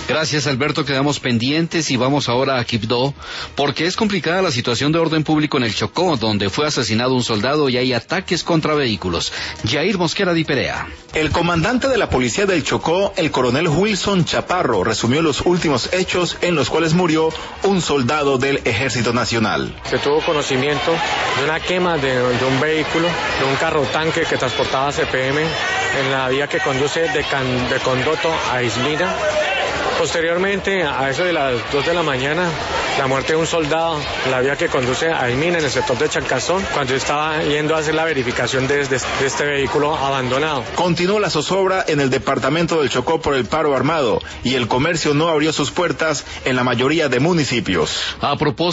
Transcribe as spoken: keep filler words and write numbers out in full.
Gracias, Alberto, quedamos pendientes y vamos ahora a Quibdó, porque es complicada la situación de orden público en el Chocó, donde fue asesinado un soldado y hay ataques contra vehículos. Jair Mosquera Di Perea. El comandante de la policía del Chocó, el coronel Wilson Chaparro, resumió los últimos hechos en los cuales murió un soldado del Ejército Nacional. Se tuvo conocimiento de una quema de, de un vehículo, de un carro tanque que transportaba C P M en la vía que conduce de, Can, de Condoto a Ismina. Posteriormente, a eso de las dos de la mañana, la muerte de un soldado en la vía que conduce a Ismina, en el sector de Chancazón, cuando estaba yendo a hacer la verificación de, de, de este vehículo abandonado. Continuó la zozobra en el departamento del Chocó por el paro armado y el comercio no abrió sus puertas en la mayoría de municipios. A propósito